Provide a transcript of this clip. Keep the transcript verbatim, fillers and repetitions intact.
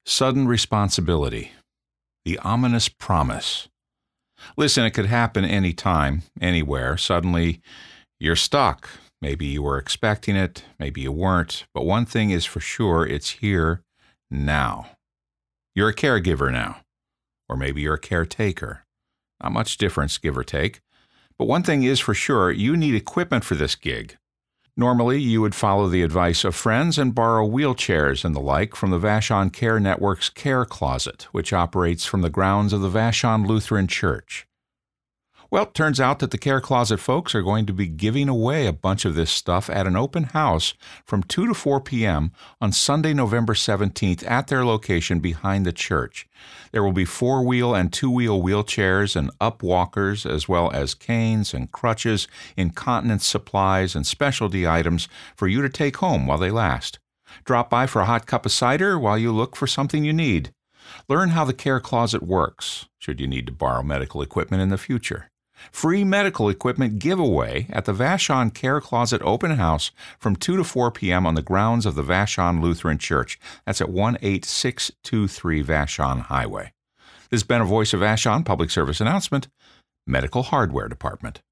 Sudden responsibility. The ominous promise. Listen, it could happen anytime, anywhere. Suddenly, you're stuck. Maybe you were expecting it, maybe you weren't, but one thing is for sure, it's here now. You're a caregiver now, or maybe you're a caretaker. Not much difference, give or take. But one thing is for sure, you need equipment for this gig. Normally, you would follow the advice of friends and borrow wheelchairs and the like from the Vashon Care Network's Care Closet, which operates from the grounds of the Vashon Lutheran Church. Well, it turns out that the Care Closet folks are going to be giving away a bunch of this stuff at an open house from two to four p.m. on Sunday, November seventeenth at their location behind the church. There will be four-wheel and two-wheel wheelchairs and up walkers, as well as canes and crutches, incontinence supplies, and specialty items for you to take home while they last. Drop by for a hot cup of cider while you look for something you need. Learn how the Care Closet works, should you need to borrow medical equipment in the future. Free medical equipment giveaway at the Vashon Care Closet Open House from two to four p.m. on the grounds of the Vashon Lutheran Church. That's at one eight six two three Vashon Highway. This has been a Voice of Vashon public service announcement, Medical Hardware Department.